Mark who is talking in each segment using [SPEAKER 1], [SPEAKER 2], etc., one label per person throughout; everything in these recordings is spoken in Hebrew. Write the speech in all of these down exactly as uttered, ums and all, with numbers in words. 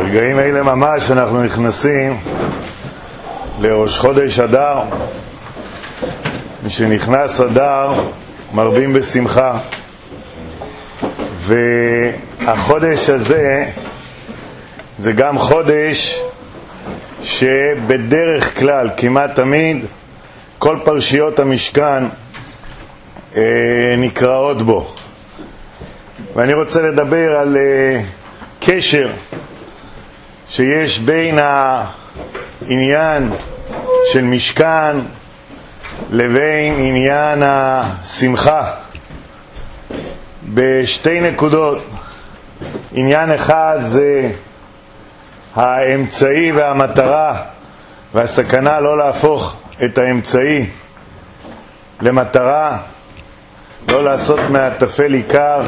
[SPEAKER 1] ברגעים אלה ממש אנחנו נכנסים לראש חודש אדר. משנכנס אדר מרבים בשמחה, והחודש הזה זה גם חודש שבדרך כלל כמעט תמיד כל פרשיות המשכן אה, נקראות בו. ואני רוצה לדבר על אה, קשר שיש בין העניין של משכן לבין עניין השמחה בשתי נקודות. עניין אחד זה האמצעי והמטרה, והסכנה לא להפוך את האמצעי למטרה, לא לעשות מהטפל עיקר.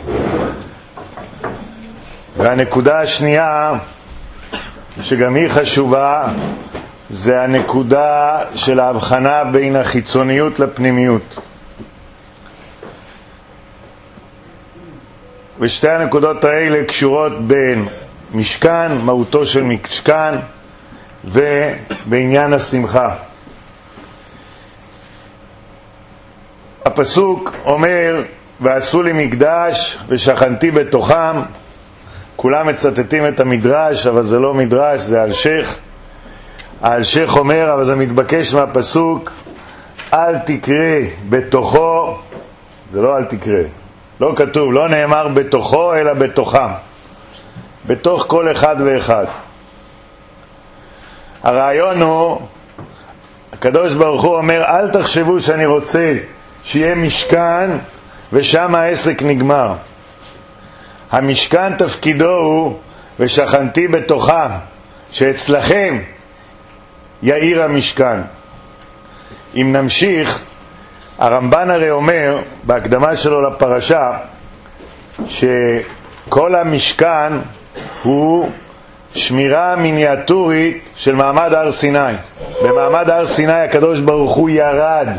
[SPEAKER 1] והנקודה השנייה שגם היא חשובה זה הנקודה של ההבחנה בין החיצוניות לפנימיות. ושתי הנקודות האלה קשורות בין משכן, מהותו של משכן, ובעניין השמחה. הפסוק אומר, ועשו לי מקדש ושכנתי בתוכם. כולם מצטטים את המדרש, אבל זה לא מדרש, זה אלשך. האלשך אומר, אבל זה מתבקש מהפסוק, אל תקרא בתוכו. זה לא אל תקרא, לא כתוב, לא נאמר בתוכו אלא בתוכם, בתוך כל אחד ואחד. הרעיון הוא, הקדוש ברוך הוא אומר, אל תחשבו שאני רוצה שיהיה משכן ושם העסק נגמר. המשכן תפקידו הוא ושכנתי בתוכם, שאצלכם יאיר המשכן. אם נמשיך, הרמב"ן הרי אומר בהקדמה שלו לפרשה שכל המשכן הוא שמירה מיניאטורית של מעמד הר סיני. במעמד הר סיני הקדוש ברוך הוא ירד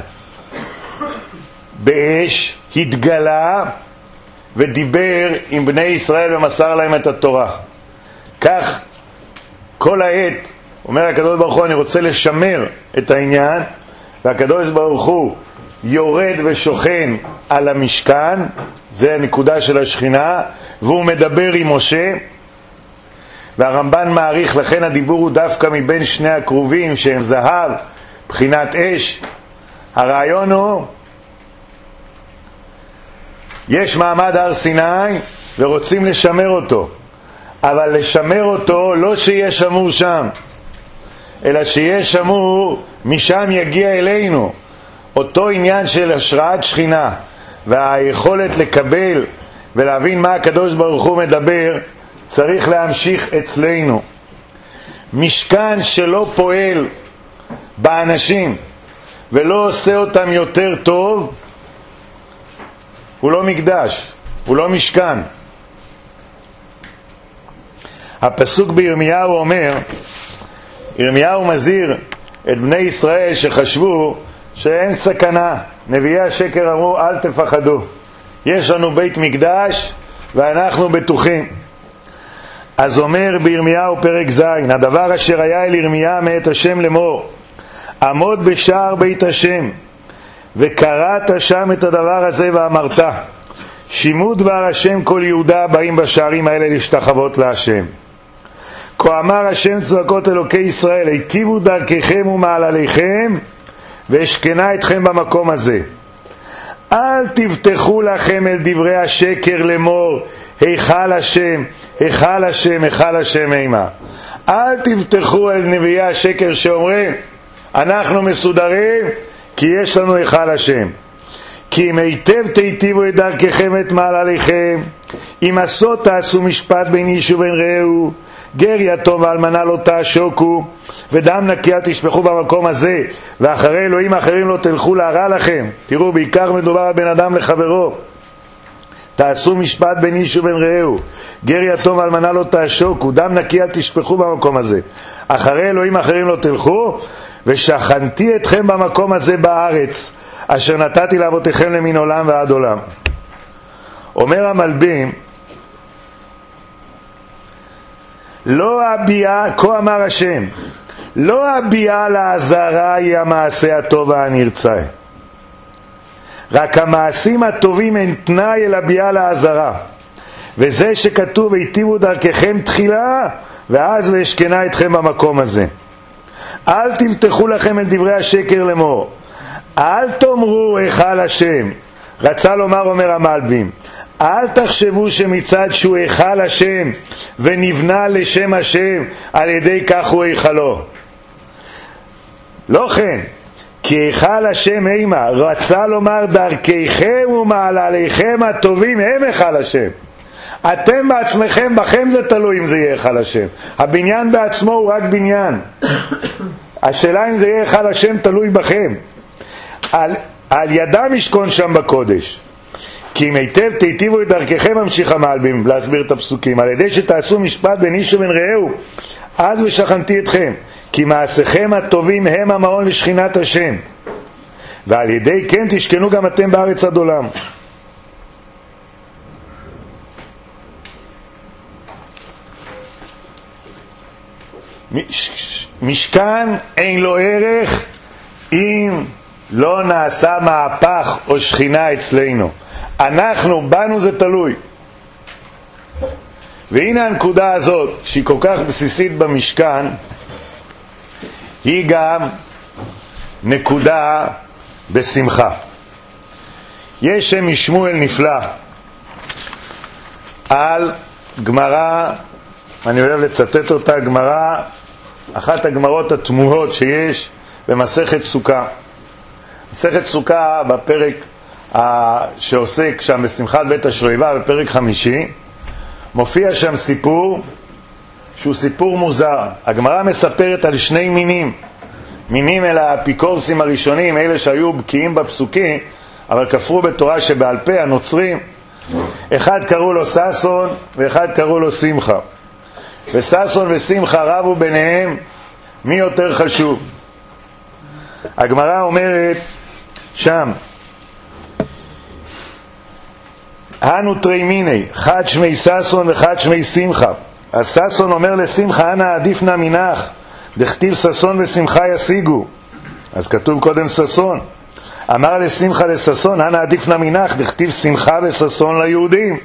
[SPEAKER 1] באש, התגלה ודיבר עם בני ישראל ומסר להם את התורה. כך כל העת אומר הקדוש ברוך הוא, אני רוצה לשמר את העניין, והקדוש ברוך הוא יורד ושוכן על המשכן, זה הנקודה של השכינה, והוא מדבר עם משה. והרמב"ן מעריך, לכן הדיבור הוא דווקא מבין שני הקרובים שהם זהב, בחינת אש. הרעיון הוא, יש מעמד הר סיני ורוצים לשמר אותו, אבל לשמר אותו לא שיהיה שמור שם, אלא שיהיה שמור משם יגיע אלינו אותו עניין של השראת שכינה, והיכולת לקבל ולהבין מה הקדוש ברוך הוא מדבר צריך להמשיך אצלנו. משכן שלא פועל באנשים ולא עושה אותם יותר טוב הוא לא מקדש, הוא לא משכן. הפסוק בירמיהו אומר, ירמיהו מזהיר את בני ישראל שחשבו שאין סכנה. נביאי השקר אמרו, אל תפחדו, יש לנו בית מקדש ואנחנו בטוחים. אז אומר בירמיהו פרק זין, הדבר אשר היה אל ירמיה מאת השם לאמור, עמוד בשער בית השם וקראת שם את הדבר הזה ואמרת, שימו דבר השם כל יהודה באים בשערים האלה להשתחוות להשם. כה אמר השם צבאות אלוקי ישראל, היטיבו דרככם ומעלליכם ואשכנה אתכם במקום הזה. אל תבטחו לכם אל דברי השקר לאמור, היכל השם, היכל השם, היכל השם אימה. אל תבטחו אל נביאי השקר שאומרים, אנחנו מסודרים כי יש לנו היכל השם. כי אם היטב תיטיבו את דרככם את מעלליכם, אם עשות תעשו משפט בין איש ובין רעהו, גר יתום ואלמנה לא תעשוקו, ודם נקיה תשפכו במקום הזה, ואחרי אלוהים אחרים לא תלכו להרע לכם. תראו, בעיקר מדובר על בן אדם לחברו. תעשו משפט בין איש ובין רעהו, גר יתום ואלמנה לא תעשוקו, דם נקיה תשפכו במקום הזה, אחרי אלוהים אחרים לא תלכו, ושכנתי אתכם במקום הזה בארץ אשר נתתי לאבותיכם למין עולם ועד עולם. אומר המלבים, לא הביאה, כה אמר השם, לא הביאה לעזרה היא המעשה הטוב הנרצה, רק המעשים הטובים הם תנאי אל הביאה לעזרה, וזה שכתוב היטיבו דרככם תחילה ואז ואשכנה אתכם במקום הזה. אל תבטחו לכם את דברי השקר לאמור, אל תאמרו היכל השם. רצה לומר, אומר המלבים, אל תחשבו שמצד שהוא היכל השם ונבנה לשם השם על ידי כך הוא היכלו. לא כן, כי היכל השם אימה. רצה לומר דרכיכם ומעלליכם הטובים הם היכל השם. אתם בעצמכם, בכם זה תלוי אם זה יהיה היכל השם. הבניין בעצמו הוא רק בניין. השאלה אם זה יהיה היכל השם תלוי בכם. על, על ידם ישכון שם בקודש. כי אם היטב תיטיבו את דרככם, ממשיך המלבים להסביר את הפסוקים, על ידי שתעשו משפט בין איש ובין רעהו, אז ושכנתי אתכם, כי מעשיכם הטובים הם המעון לשכינת השם, ועל ידי כן תשכנו גם אתם בארץ עד עולם. משכן אין לו ערך אם לא נעשה מהפך או שכינה אצלנו. אנחנו, בנו זה תלוי. והנה הנקודה הזאת שהיא כל כך בסיסית במשכן, היא גם נקודה בשמחה. יש שם משמואל נפלא על גמרא, אני אוהב לצטט אותה, גמרא, אחת הגמרות התמוהות שיש במסכת סוכה. מסכת סוכה בפרק שעוסק שם בשמחת בית השואבה, בפרק חמישי, מופיע שם סיפור שהוא סיפור מוזר. הגמרא מספרת על שני מינים. מינים אלה האפיקורסים הראשונים, אלה שהיו בקיאים בפסוקים, אבל כפרו בתורה שבעל פה, הנוצרים. אחד קראו לו ששון ואחד קראו לו שמחה. וששון ושמחה רבו ביניהם מי יותר חשוב. הגמרא אומרת שם, הנו תרי מיני, חד שמי ששון וחד שמי שמחה. אז ששון אומר לשמחה, אנא עדיף נא מנך, דכתיב ששון ושמחה ישיגו. אז כתוב קודם ששון. אמר לשמחה לששון, אנא עדיף נא מנך, דכתיב שמחה וששון ליהודים.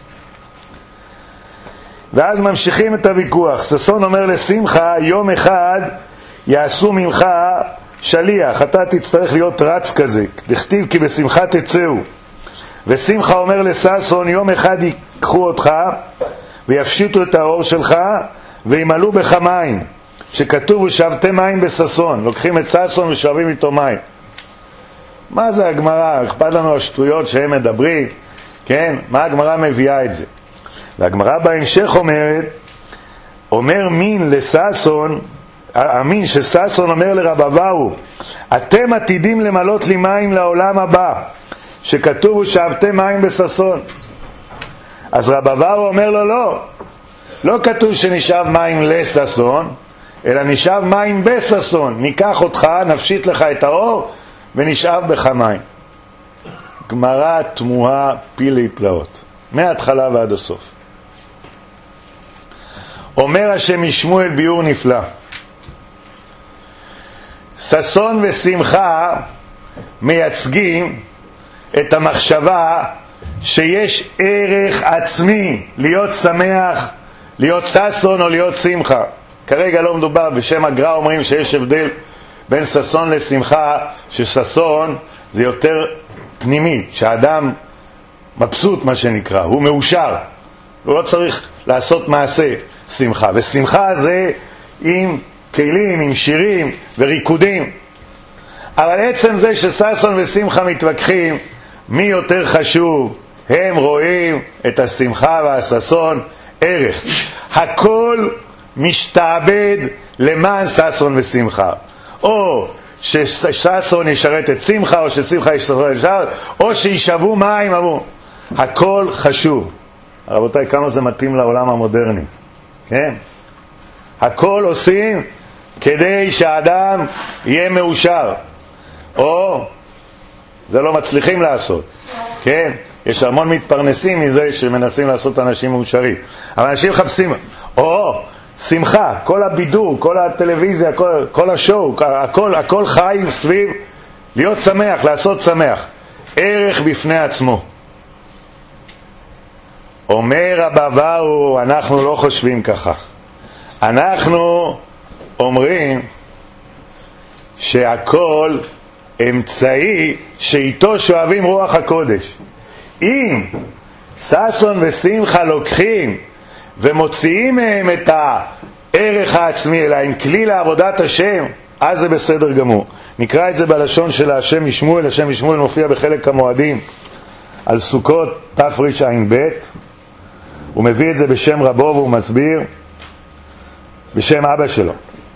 [SPEAKER 1] ואז ממשיכים את הוויכוח. ששון אומר לשמחה, יום אחד יעשו ממך שליח, אתה תצטרך להיות רץ כזה, דכתיב כי בשמחה תצאו. ושמחה אומר לששון, יום אחד ייקחו אותך ויפשיטו את האור שלך וימלאו בך מים, שכתוב ושאבתי מים בששון. לוקחים את ששון ושואבים איתו מים. מה זה הגמרא? אכפת לנו השטויות שהם מדברים, כן? מה הגמרא מביאה את זה? והגמרא בהמשך אומרת, אומר מין לששון, המין שששון אומר לרבבאו, אתם עתידים למלות לי מים לעולם הבא, שכתוב ושאבתם מים בששון. אז רבבאו אומר לו, לא, לא כתוב שנשאב מים לששון, אלא נשאב מים בששון. ניקח אותך, נפשיט לך את האור ונשאב בך מים. גמרא תמוהה פילי פלאות, מההתחלה ועד הסוף. אומר השם משמואל ביור נפלא, ששון ושמחה מייצגים את המחשבה שיש ערך עצמי להיות שמח, להיות ששון או להיות שמחה. כרגע לא מדובר, בשם הגר"א אומרים שיש הבדל בין ששון לשמחה, שששון זה יותר פנימי, שהאדם מבסוט מה שנקרא, הוא מאושר, הוא לא צריך לעשות מעשה. שמחה, ושמחה זה עם כלים, עם שירים וריקודים. אבל עצם זה שששון ושמחה מתווכחים מי יותר חשוב, הם רואים את השמחה והששון ערך. הכל משתעבד למען ששון ושמחה, או שששון ישרת את שמחה, או ששמחה ישרת, או שישאבו מים עבור. הכל חשוב. רבותיי, כמה זה מתאים לעולם המודרני, כן? הכל עושים כדי שהאדם יהיה מאושר, או זה לא מצליחים לעשות, כן? יש המון מתפרנסים מזה שמנסים לעשות אנשים מאושרים, אבל אנשים חפשים, או שמחה, כל הבידור, כל הטלוויזיה, כל, כל השואו, הכל, הכל חי סביב להיות שמח, לעשות שמח. ערך בפני עצמו. אומר הבבאו, אנחנו לא חושבים ככה. אנחנו אומרים שהכל אמצעי שאיתו שואבים רוח הקודש. אם ששון ושמחה לוקחים ומוציאים מהם את הערך העצמי, אלא עם כלי לעבודת השם, אז זה בסדר גמור. נקרא את זה בלשון של השם משמואל. השם משמואל מופיע בחלק המועדים על סוכות תרע"ב. הוא מביא את זה בשם רבו והוא מסביר בשם אבא שלו.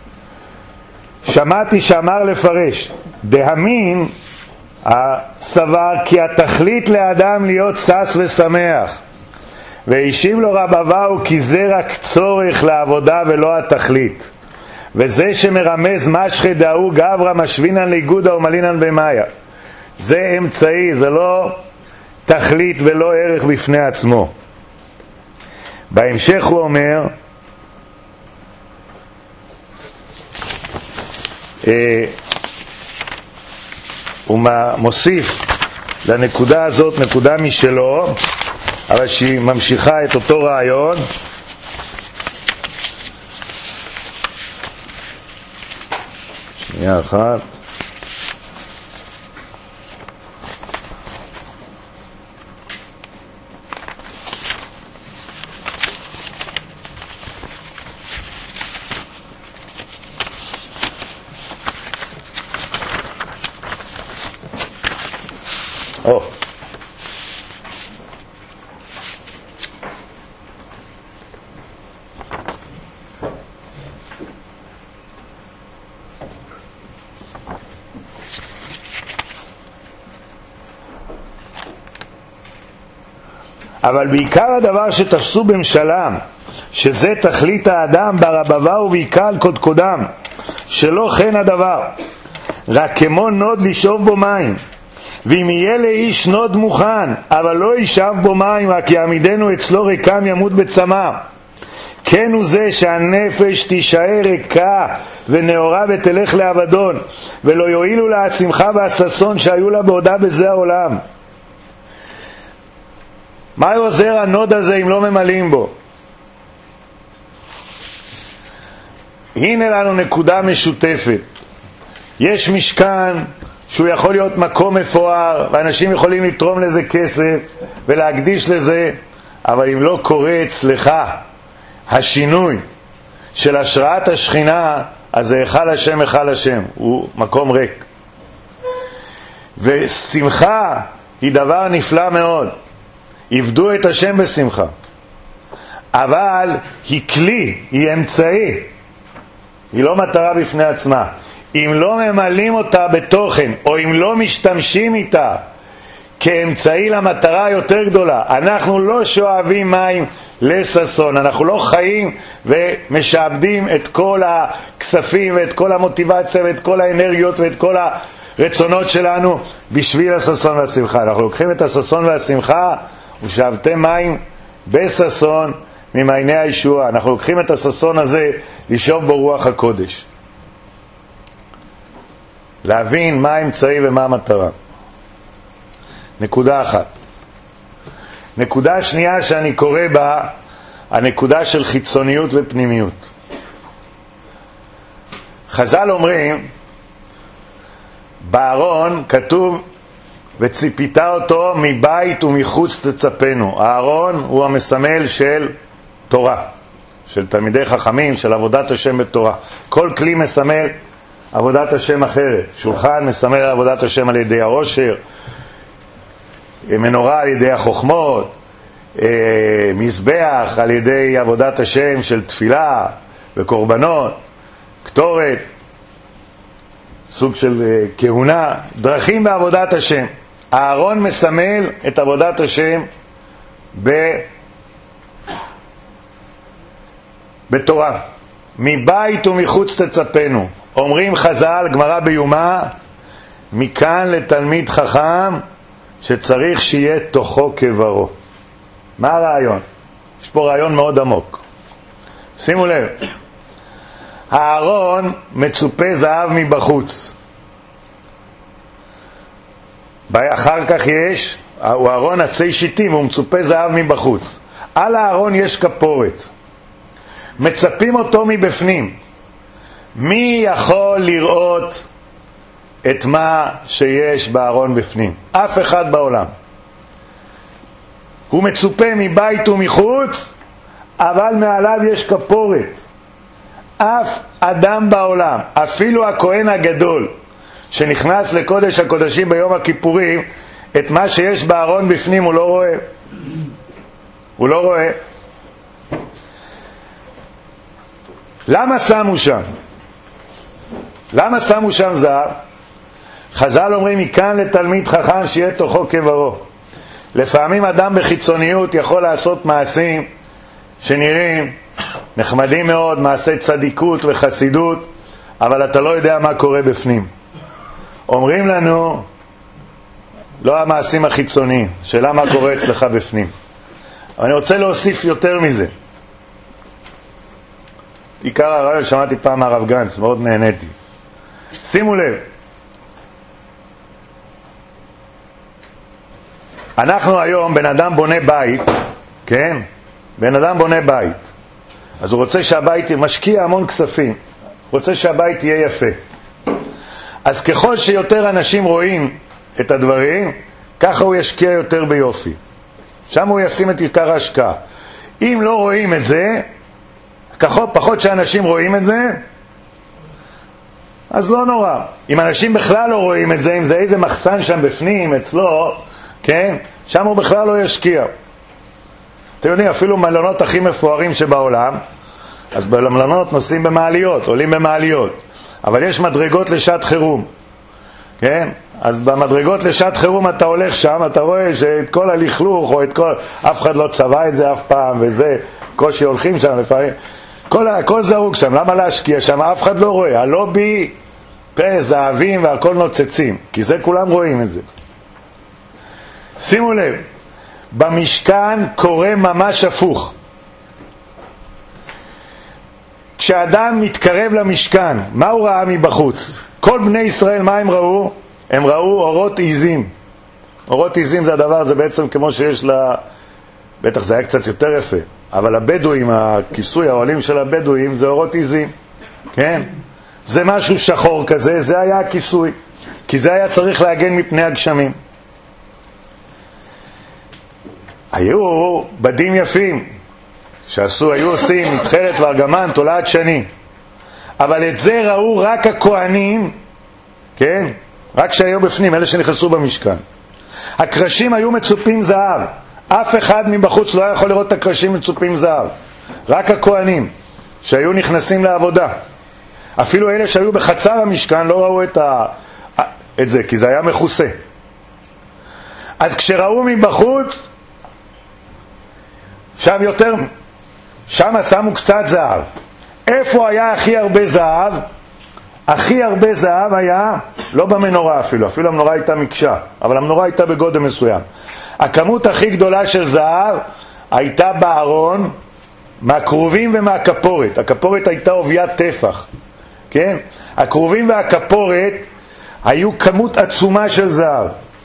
[SPEAKER 1] שמעתי שאמר לפרש, דהמין הסבר כי התכלית לאדם להיות שש ושמח, והשיב לו רבבאו כי זה רק צורך לעבודה ולא התכלית, וזה שמרמז משחי דאו גברא משווינן ליגודה ומלינן במאיה, זה אמצעי, זה לא תכלית ולא ערך בפני עצמו. בהמשך הוא אומר, אה, הוא מוסיף לנקודה הזאת נקודה משלו, אבל שהיא ממשיכה את אותו רעיון. שנייה אחת. או אבל בעיקר הדבר שתפסו במשלם, שזה תכלית האדם ברבבה ובעיקר קודקודם, שלא כן הדבר, רק כמו נוד לשאוב בו מים, ואם יהיה לאיש נוד מוכן, אבל לא ישאב בו מים, רק יעמידנו אצלו ריקם ימות בצמא. כן הוא זה שהנפש תישאר ריקה ונאורה ותלך לאבדון, ולא יועילו לה השמחה והששון שהיו לה בעודה בזה העולם. מה עוזר הנוד הזה אם לא ממלאים בו? הנה לנו נקודה משותפת. יש משכן שהוא יכול להיות מקום מפואר, ואנשים יכולים לתרום לזה כסף ולהקדיש לזה, אבל אם לא קורה אצלך השינוי של השראת השכינה, אז זה היכל השם, היכל השם, הוא מקום ריק. ושמחה היא דבר נפלא מאוד, עבדו את השם בשמחה, אבל היא כלי, היא אמצעי, היא לא מטרה בפני עצמה. אם לא ממלאים אותה בתוכן, או אם לא משתמשים איתה כאמצעי למטרה יותר גדולה, אנחנו לא שואבים מים לששון, אנחנו לא חיים ומשעבדים את כל הכספים ואת כל המוטיבציה ואת כל האנרגיות ואת כל הרצונות שלנו בשביל הששון והשמחה. אנחנו לוקחים את הששון והשמחה ושאבתם מים בששון ממעייני הישועה. אנחנו לוקחים את הששון הזה לשאוב בו רוח הקודש, להבין מה האמצעי ומה המטרה. נקודה אחת. נקודה שנייה שאני קורא בה, הנקודה של חיצוניות ופנימיות. חז"ל אומרים, בארון כתוב וציפית אותו מבית ומחוץ תצפנו. הארון הוא המסמל של תורה, של תלמידי חכמים, של עבודת השם בתורה. כל כלי מסמל עבודת השם אחרת. שולחן מסמל עבודת השם על ידי העושר, מנורה על ידי החוכמות, מזבח על ידי עבודת השם של תפילה וקורבנות, קטורת, סוג של כהונה, דרכים בעבודת השם. הארון מסמל את עבודת השם ב... בתורה. מבית ומחוץ תצפנו. אומרים חז"ל, גמרא ביומא, מכאן לתלמיד חכם שצריך שיהיה תוכו כברו. מה הרעיון? יש פה רעיון מאוד עמוק. שימו לב, הארון מצופה זהב מבחוץ, אחר כך יש, הוא ארון עצי שיטים, הוא מצופה זהב מבחוץ. על הארון יש כפורת, מצפים אותו מבפנים. מי יכול לראות את מה שיש בארון בפנים? אף אחד בעולם. הוא מצופה מבית ומחוץ, אבל מעליו יש כפורת. אף אדם בעולם, אפילו הכהן הגדול שנכנס לקודש הקודשים ביום הכיפורים, את מה שיש בארון בפנים הוא לא רואה. הוא לא רואה. למה שמו שם? למה שמו שם זהב? חז"ל אומרים, מכאן לתלמיד חכם שיהיה תוכו כברו. לפעמים אדם בחיצוניות יכול לעשות מעשים שנראים נחמדים מאוד, מעשי צדיקות וחסידות, אבל אתה לא יודע מה קורה בפנים. אומרים לנו, לא המעשים החיצוניים, שאלה מה קורה אצלך בפנים. אבל אני רוצה להוסיף יותר מזה. עיקר הרעיון שמעתי פעם מהרב גנץ, מאוד נהניתי. שימו לב, אנחנו היום, בן אדם בונה בית, כן? בן אדם בונה בית. אז הוא רוצה שהבית, משקיע המון כספים, רוצה שהבית יהיה יפה. אז ככל שיותר אנשים רואים את הדברים, ככה הוא ישקיע יותר ביופי. שם הוא ישים את עיקר ההשקעה. אם לא רואים את זה, ככל פחות שאנשים רואים את זה, אז לא נורא. אם אנשים בכלל לא רואים את זה, אם זה איזה מחסן שם בפנים, אצלו, כן? שם הוא בכלל לא ישקיע. אתם יודעים, אפילו מלונות הכי מפוארים שבעולם, אז במלונות נוסעים במעליות, עולים במעליות. אבל יש מדרגות לשעת חירום. כן? אז במדרגות לשעת חירום אתה הולך שם, אתה רואה שאת כל הלכלוך, או את כל, אף אחד לא צבע את זה אף פעם, וזה, קושי הולכים שם לפעמים. כל, הכל זרוק שם, למה להשקיע שם? אף אחד לא רואה. הלובי, פה, זהבים והכל נוצצים. כי זה כולם רואים את זה. שימו לב, במשכן קורה ממש הפוך. כשאדם מתקרב למשכן, מה הוא ראה מבחוץ? כל בני ישראל, מה הם ראו? הם ראו אורות עיזים. אורות עיזים זה הדבר, זה בעצם כמו שיש לה, בטח זה היה קצת יותר יפה, אבל הבדואים, הכיסוי, העולים של הבדואים זה אורות עיזים, כן? זה משהו שחור כזה, זה היה הכיסוי, כי זה היה צריך להגן מפני הגשמים. היו בדים יפים שעשו, היו עושים מתחלת וארגמן, תולעת שני, אבל את זה ראו רק הכהנים, כן? רק שהיו בפנים, אלה שנכנסו במשכן. הקרשים היו מצופים זהב, אף אחד מבחוץ לא יכול לראות את הקרשים מצופים זהב, רק הכהנים שהיו נכנסים לעבודה. אפילו אלה שהיו בחצר המשכן לא ראו את, ה... את זה, כי זה היה מכוסה. אז כשראו מבחוץ, שם יותר, שם שמו קצת זהב. איפה היה הכי הרבה זהב? הכי הרבה זהב היה לא במנורה אפילו, אפילו המנורה הייתה מקשה, אבל המנורה הייתה בגודל מסוים. הכמות הכי גדולה של זהב הייתה בארון, מהקרובים ומהכפורת. הכפורת הייתה עוביית טפח, כן? הקרובים והכפורת היו כמות עצומה של זהב.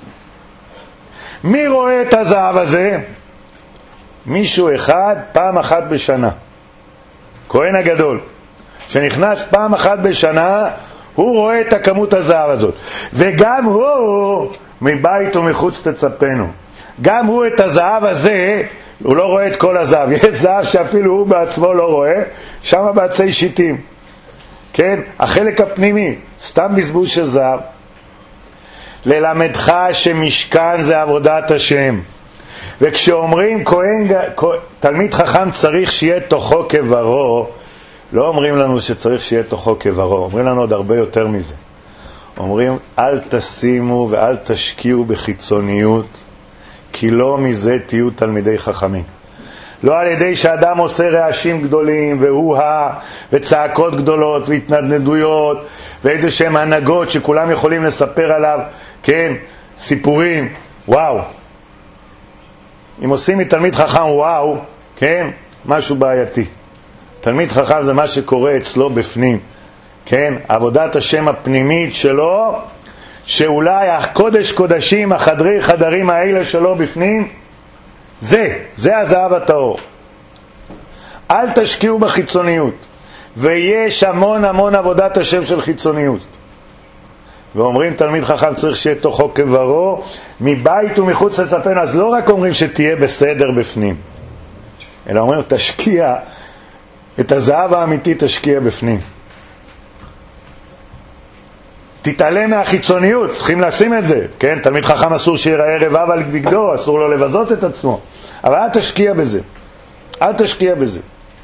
[SPEAKER 1] מי רואה את הזהב הזה? מישהו אחד, פעם אחת בשנה. כהן הגדול, שנכנס פעם אחת בשנה, הוא רואה את הכמות הזהב הזאת. וגם הוא, מבית ומחוץ תצפנו. גם הוא את הזהב הזה, הוא לא רואה את כל הזהב. יש זהב שאפילו הוא בעצמו לא רואה, שם בעצי שיטים. כן? החלק הפנימי, סתם בזבוז של זהב. ללמדך שמשכן זה עבודת השם. וכשאומרים כהן, תלמיד חכם צריך שיהיה תוכו כברו, לא אומרים לנו שצריך שיהיה תוכו כברו, אומרים לנו עוד הרבה יותר מזה. אומרים, אל תשימו ואל תשקיעו בחיצוניות, כי לא מזה תהיו תלמידי חכמים. לא על ידי שאדם עושה רעשים גדולים והוה וצעקות גדולות והתנדנדויות ואיזה שהם הנהגות שכולם יכולים לספר עליו, כן, סיפורים, וואו. אם עושים מתלמיד חכם וואו, כן, משהו בעייתי. תלמיד חכם זה מה שקורה אצלו בפנים, כן? עבודת השם הפנימית שלו, שאולי הקודש קודשים, החדרי חדרים האלה שלו בפנים, זה, זה הזהב הטהור. אל תשקיעו בחיצוניות, ויש המון המון עבודת השם של חיצוניות. ואומרים תלמיד חכם צריך שיהיה תוכו כברו, מבית ומחוץ לצפן. אז לא רק אומרים שתהיה בסדר בפנים, אלא אומרים תשקיע את הזהב האמיתי, תשקיע בפנים. תתעלם מהחיצוניות, צריכים לשים את זה, כן? תלמיד חכם אסור שיראה רבב על בגדו, אסור לו לבזות את עצמו, אבל אל תשקיע בזה, אל תשקיע בזה.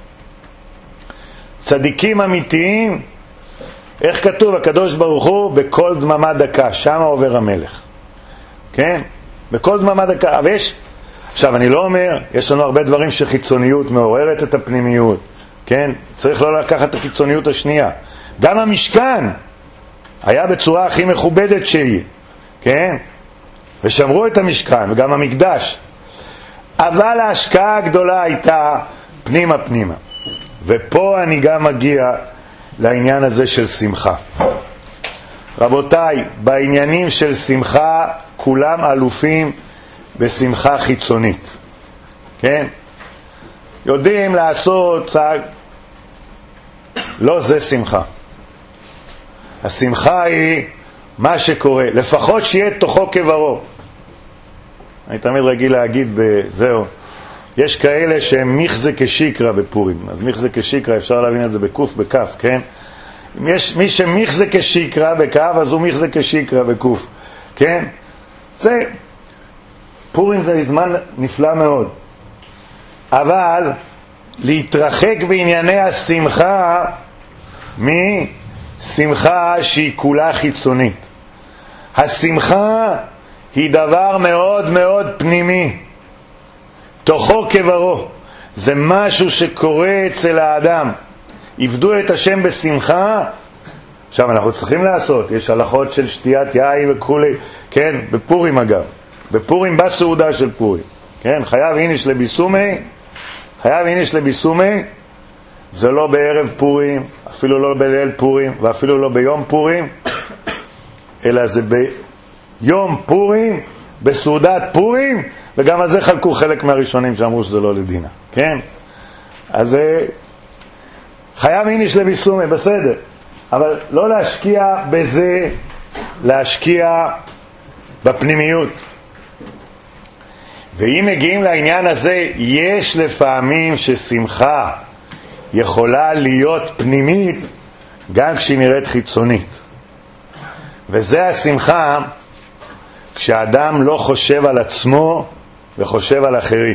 [SPEAKER 1] צדיקים אמיתיים, איך כתוב? הקדוש ברוך הוא בכל דממה דקה, שם עובר המלך, כן? בכל דממה דקה. אבל יש, עכשיו אני לא אומר, יש לנו הרבה דברים שחיצוניות מעוררת את הפנימיות, כן? צריך לא לקחת את החיצוניות השנייה. גם המשכן היה בצורה הכי מכובדת שהיא, כן? ושמרו את המשכן, וגם המקדש. אבל ההשקעה הגדולה הייתה פנימה פנימה. ופה אני גם מגיע לעניין הזה של שמחה. רבותיי, בעניינים של שמחה, כולם אלופים בשמחה חיצונית. כן? יודעים לעשות צעק, לא זה שמחה. השמחה היא מה שקורה, לפחות שיהיה תוכו כברו. אני תמיד רגיל להגיד בזהו, יש כאלה שהם מיחזה כשיקרה בפורים. אז מיחזה כשיקרה אפשר להבין את זה בקוף בכף, כן? יש מי שמיחזה כשיקרה בכף, אז הוא מיחזה כשיקרה בקוף, כן? זה פורים זה זמן נפלא מאוד, אבל להתרחק בענייני השמחה משמחה שהיא כולה חיצונית. השמחה היא דבר מאוד מאוד פנימי, תוכו כברו. זה משהו שקורה אצל האדם. עבדו את השם בשמחה. עכשיו אנחנו צריכים לעשות, יש הלכות של שתיית יין וכולי, כן, בפורים אגב, בפורים בסעודה של פורים, כן, חייב איניש לביסומי, חייב איניש לביסומי, זה לא בערב פורים, אפילו לא בליל פורים, ואפילו לא ביום פורים, אלא זה ביום פורים, בסעודת פורים, וגם על זה חלקו חלק מהראשונים שאמרו שזה לא לדינה, כן? אז חייב איניש לביסומי, בסדר, אבל לא להשקיע בזה, להשקיע בפנימיות. ואם מגיעים לעניין הזה, יש לפעמים ששמחה יכולה להיות פנימית גם כשהיא נראית חיצונית. וזה השמחה כשאדם לא חושב על עצמו וחושב על אחרים.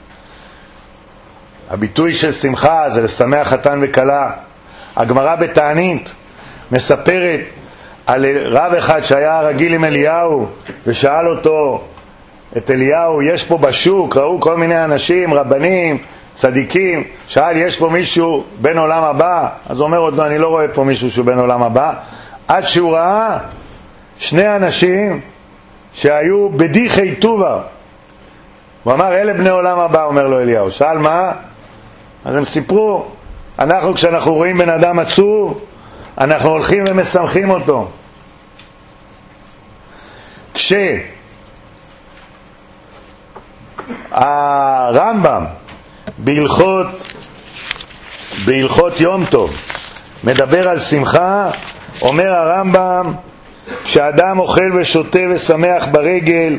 [SPEAKER 1] הביטוי של שמחה זה לשמח חתן וכלה. הגמרא בתענית מספרת על רב אחד שהיה רגיל עם אליהו, ושאל אותו, את אליהו, יש פה בשוק, ראו כל מיני אנשים, רבנים, צדיקים, שאל, יש פה מישהו בין עולם הבא? אז הוא אומר עוד, אני לא רואה פה מישהו שהוא בין עולם הבא, עד שהוא ראה שני אנשים שהיו בדיחי טובה. הוא אמר, אלה בני עולם הבא, אומר לו אליהו. שאל מה? אז הם סיפרו, אנחנו כשאנחנו רואים בן אדם עצוב, אנחנו הולכים ומשמחים אותו. כשהרמב"ם בהלכות בהלכות יום טוב מדבר על שמחה, אומר הרמב"ם, כשאדם אוכל ושותה ושמח ברגל,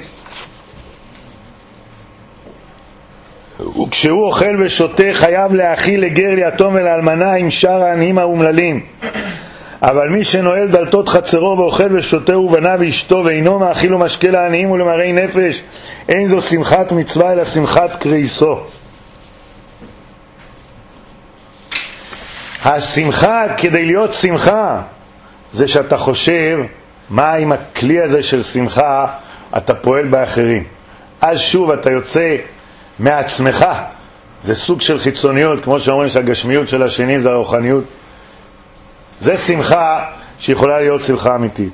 [SPEAKER 1] וכשהוא אוכל ושותה חייב להאכיל לגר ליתום ולאלמנה עם שאר העניים האומללים. אבל מי שנועל דלתות חצרו ואוכל ושותה הוא בנה ואשתו ואינו מאכיל ומשקה לעניים ולמראי נפש, אין זו שמחת מצווה אלא שמחת קריסו. השמחה, כדי להיות שמחה, זה שאתה חושב מה עם הכלי הזה של שמחה אתה פועל באחרים. אז שוב אתה יוצא מעצמך, זה סוג של חיצוניות, כמו שאומרים שהגשמיות של השני זה הרוחניות. זה שמחה שיכולה להיות שמחה אמיתית.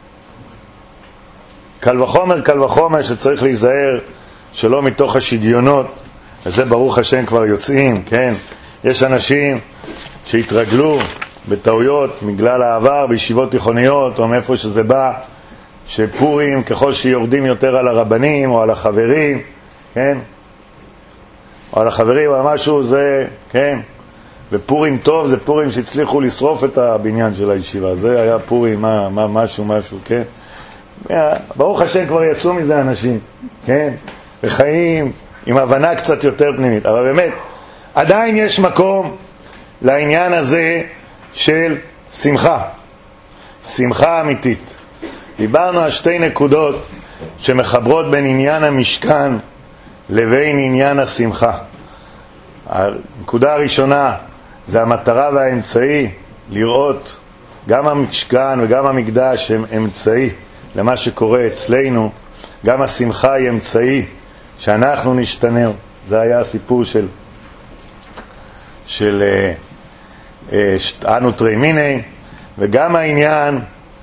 [SPEAKER 1] קל וחומר, קל וחומר שצריך להיזהר שלא מתוך השגיונות, וזה ברוך השם כבר יוצאים, כן? יש אנשים שהתרגלו בטעויות בגלל העבר בישיבות תיכוניות או מאיפה שזה בא, שפורים ככל שיורדים יותר על הרבנים או על החברים, כן? או על החברים או על משהו, זה, כן? ופורים טוב זה פורים שהצליחו לשרוף את הבניין של הישיבה. זה היה פורים, מה, מה, משהו, משהו, כן? ברוך השם כבר יצאו מזה אנשים, כן? וחיים עם הבנה קצת יותר פנימית. אבל באמת, עדיין יש מקום לעניין הזה של שמחה. שמחה אמיתית. דיברנו על שתי נקודות שמחברות בין עניין המשכן לבין עניין השמחה. הנקודה הראשונה זה המטרה והאמצעי, לראות גם המשכן וגם המקדש הם אמצעי למה שקורה אצלנו. גם השמחה היא אמצעי שאנחנו נשתנר. זה היה הסיפור של של אנו תרי מיני, וגם העניין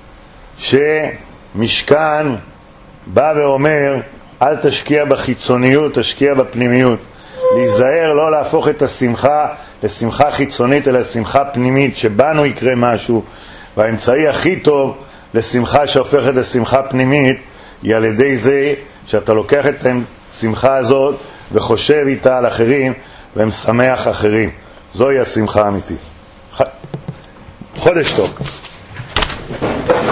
[SPEAKER 1] שמשכן בא ואומר אל תשקיע בחיצוניות, תשקיע בפנימיות. להיזהר לא להפוך את השמחה לשמחה חיצונית אלא לשמחה פנימית, שבנו יקרה משהו. והאמצעי הכי טוב לשמחה שהופכת לשמחה פנימית היא על ידי זה שאתה לוקח את השמחה הזאת וחושב איתה על אחרים ומשמח אחרים. זוהי השמחה האמיתית. חודש טוב.